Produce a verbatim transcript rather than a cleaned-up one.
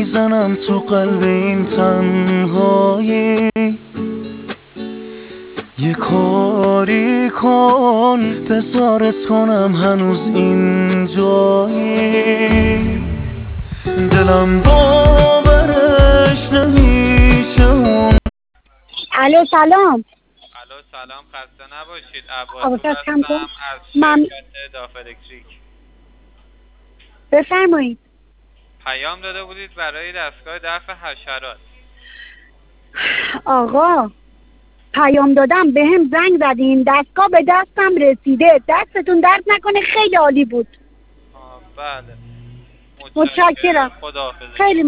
میزنم تو قلب این تنهایی. یه کاری کن بزارت کنم هنوز اینجایی. دلم باورش نمیشه اون. الو سلام. الو سلام، خسته نباشید. عباس عباس کم کن. هستم از من شرکت داف الکتریک. بفرمایید. پیام داده بودید برای دستگاه دفع حشرات. آقا پیام دادم به هم زنگ زدین، دستگاه به دستم رسیده، دستتون درد نکنه، خیلی عالی بود. آه بله، متشکرم. خداحافظ. خیلی